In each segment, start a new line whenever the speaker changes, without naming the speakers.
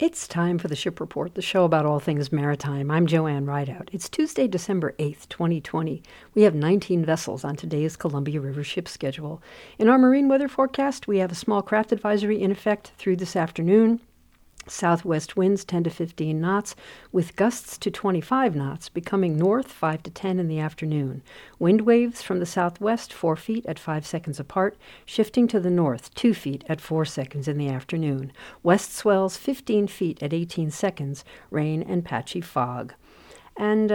It's time for the Ship Report, the show about all things maritime. I'm Joanne Rideout. It's Tuesday, December 8th, 2020. We have 19 vessels on today's Columbia River ship schedule. In our marine weather forecast, we have a small craft advisory in effect through this afternoon. Southwest winds 10 to 15 knots, with gusts to 25 knots, becoming north 5 to 10 in the afternoon. Wind waves from the southwest 4 feet at 5 seconds apart, shifting to the north 2 feet at 4 seconds in the afternoon. West swells 15 feet at 18 seconds, rain and patchy fog. And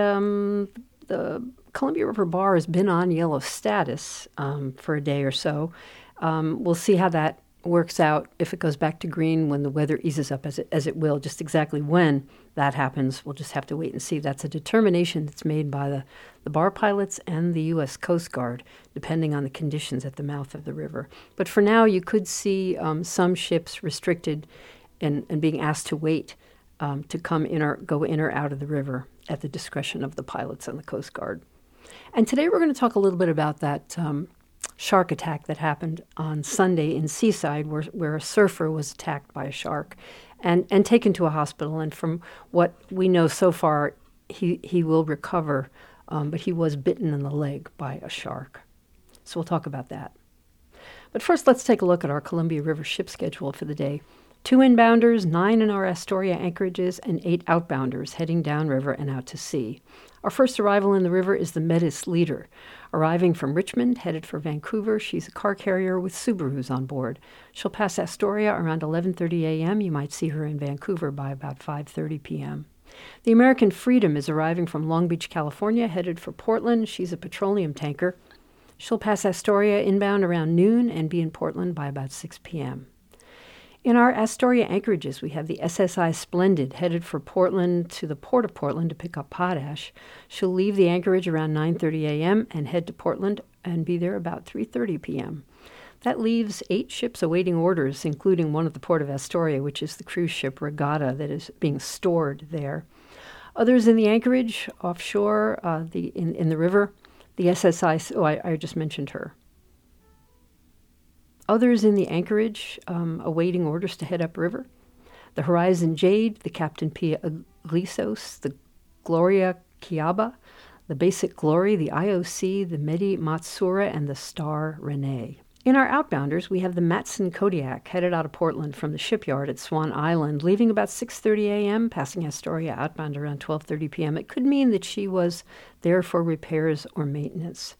the Columbia River Bar has been on yellow status for a day or so. We'll see how that works out if it goes back to green when the weather eases up, as it will. Just exactly when that happens, we'll just have to wait and see. That's a determination that's made by the bar pilots and the U.S. Coast Guard, depending on the conditions at the mouth of the river. But for now, you could see some ships restricted and being asked to wait to come in or go in or out of the river at the discretion of the pilots and the Coast Guard. And today we're going to talk a little bit about that shark attack that happened on Sunday in Seaside, where a surfer was attacked by a shark and taken to a hospital. And from what we know so far, he will recover, but he was bitten in the leg by a shark. So we'll talk about that. But first, let's take a look at our Columbia River ship schedule for the day. 2 inbounders, 9 in our Astoria anchorages, and 8 outbounders heading downriver and out to sea. Our first arrival in the river is the Metis Leader. Arriving from Richmond, headed for Vancouver, she's a car carrier with Subarus on board. She'll pass Astoria around 11:30 a.m. You might see her in Vancouver by about 5:30 p.m. The American Freedom is arriving from Long Beach, California, headed for Portland. She's a petroleum tanker. She'll pass Astoria inbound around noon and be in Portland by about 6 p.m. In our Astoria anchorages, we have the SSI Splendid headed for Portland to the Port of Portland to pick up potash. She'll leave the anchorage around 9:30 a.m. and head to Portland and be there about 3:30 p.m. That leaves 8 ships awaiting orders, including one at the Port of Astoria, which is the cruise ship Regatta that is being stored there. Others in the anchorage offshore, in the river, the SSI, I just mentioned her. Others in the anchorage awaiting orders to head upriver: the Horizon Jade, the Captain Pia Glissos, the Gloria Kiaba, the Basic Glory, the IOC, the Medi Matsura, and the Star Renee. In our outbounders, we have the Matson Kodiak headed out of Portland from the shipyard at Swan Island, leaving about 6:30 a.m., passing Astoria outbound around 12:30 p.m. It could mean that she was there for repairs or maintenance.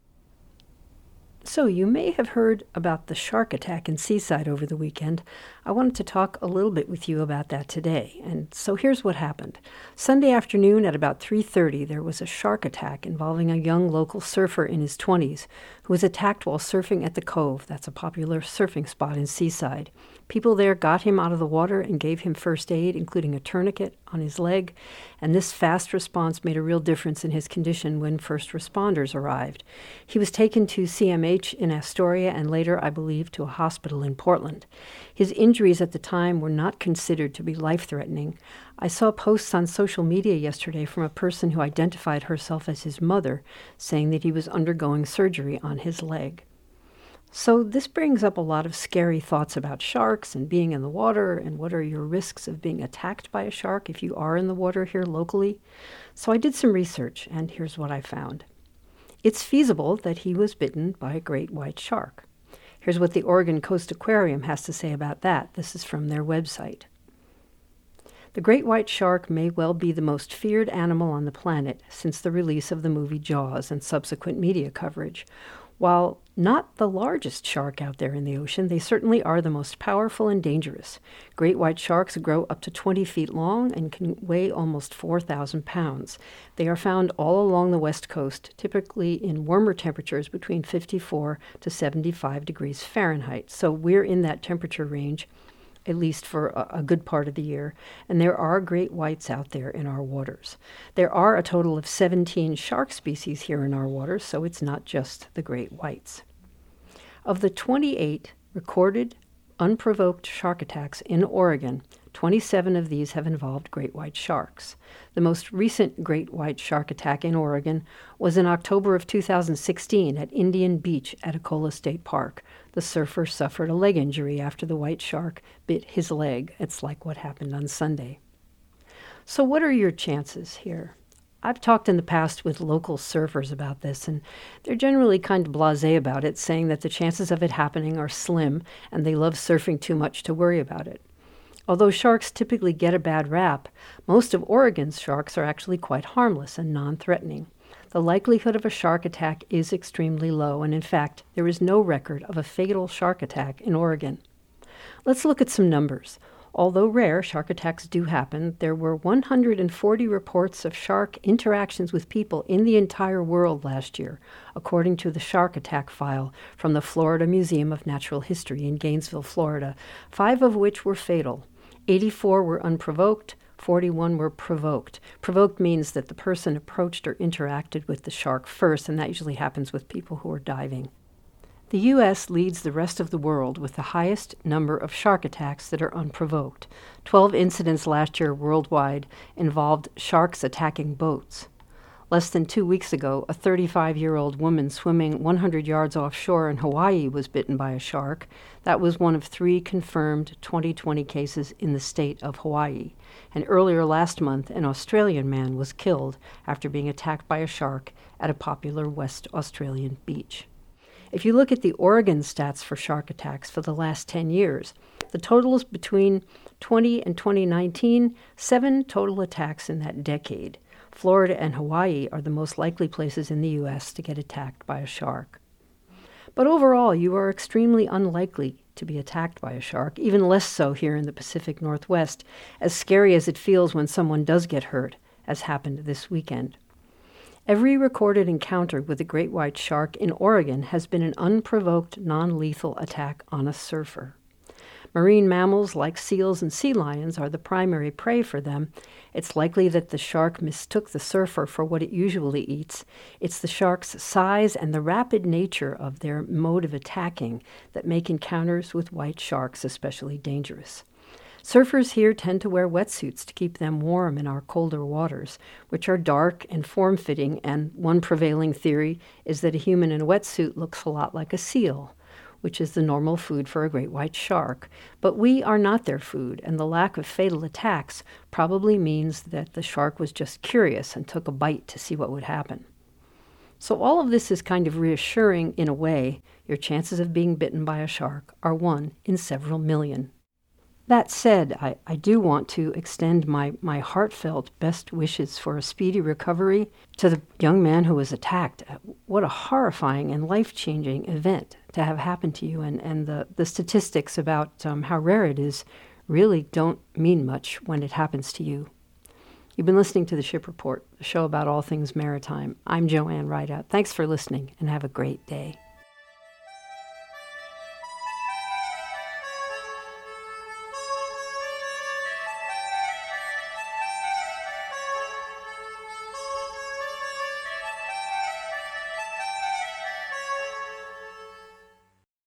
So you may have heard about the shark attack in Seaside over the weekend. I wanted to talk a little bit with you about that today. And so here's what happened. Sunday afternoon at about 3:30, there was a shark attack involving a young local surfer in his 20s who was attacked while surfing at the Cove. That's a popular surfing spot in Seaside. People there got him out of the water and gave him first aid, including a tourniquet on his leg, and this fast response made a real difference in his condition when first responders arrived. He was taken to CMH in Astoria and later, I believe, to a hospital in Portland. His injuries at the time were not considered to be life-threatening. I saw posts on social media yesterday from a person who identified herself as his mother, saying that he was undergoing surgery on his leg. So this brings up a lot of scary thoughts about sharks and being in the water and what are your risks of being attacked by a shark if you are in the water here locally. So I did some research, and here's what I found. It's feasible that he was bitten by a great white shark. Here's what the Oregon Coast Aquarium has to say about that. This is from their website. The great white shark may well be the most feared animal on the planet since the release of the movie Jaws and subsequent media coverage. While not the largest shark out there in the ocean, they certainly are the most powerful and dangerous. Great white sharks grow up to 20 feet long and can weigh almost 4,000 pounds. They are found all along the West Coast, typically in warmer temperatures between 54 to 75 degrees Fahrenheit. So we're in that temperature range, at least for a good part of the year, and there are great whites out there in our waters. There are a total of 17 shark species here in our waters, so it's not just the great whites. Of the 28 recorded unprovoked shark attacks in Oregon, 27 of these have involved great white sharks. The most recent great white shark attack in Oregon was in October of 2016 at Indian Beach at Ecola State Park. The surfer suffered a leg injury after the white shark bit his leg. It's like what happened on Sunday. So what are your chances here? I've talked in the past with local surfers about this, and they're generally kind of blasé about it, saying that the chances of it happening are slim, and they love surfing too much to worry about it. Although sharks typically get a bad rap, most of Oregon's sharks are actually quite harmless and non-threatening. The likelihood of a shark attack is extremely low, and in fact, there is no record of a fatal shark attack in Oregon. Let's look at some numbers. Although rare, shark attacks do happen. There were 140 reports of shark interactions with people in the entire world last year, according to the shark attack file from the Florida Museum of Natural History in Gainesville, Florida, 5 of which were fatal. 84 were unprovoked, 41 were provoked. Provoked means that the person approached or interacted with the shark first, and that usually happens with people who are diving. The U.S. leads the rest of the world with the highest number of shark attacks that are unprovoked. 12 incidents last year worldwide involved sharks attacking boats. Less than 2 weeks ago, a 35-year-old woman swimming 100 yards offshore in Hawaii was bitten by a shark. That was one of 3 confirmed 2020 cases in the state of Hawaii. And earlier last month, an Australian man was killed after being attacked by a shark at a popular West Australian beach. If you look at the Oregon stats for shark attacks for the last 10 years, the totals between 20 and 2019, 7 total attacks in that decade. Florida and Hawaii are the most likely places in the U.S. to get attacked by a shark. But overall, you are extremely unlikely to be attacked by a shark, even less so here in the Pacific Northwest, as scary as it feels when someone does get hurt, as happened this weekend. Every recorded encounter with a great white shark in Oregon has been an unprovoked, non-lethal attack on a surfer. Marine mammals like seals and sea lions are the primary prey for them. It's likely that the shark mistook the surfer for what it usually eats. It's the shark's size and the rapid nature of their mode of attacking that make encounters with white sharks especially dangerous. Surfers here tend to wear wetsuits to keep them warm in our colder waters, which are dark and form-fitting, and one prevailing theory is that a human in a wetsuit looks a lot like a seal, which is the normal food for a great white shark. But we are not their food, and the lack of fatal attacks probably means that the shark was just curious and took a bite to see what would happen. So all of this is kind of reassuring in a way. Your chances of being bitten by a shark are 1 in several million. That said, I do want to extend my heartfelt best wishes for a speedy recovery to the young man who was attacked. What a horrifying and life-changing event to have happened to you, and the statistics about how rare it is really don't mean much when it happens to you. You've been listening to The Ship Report, the show about all things maritime. I'm Joanne Rideout. Thanks for listening, and have a great day.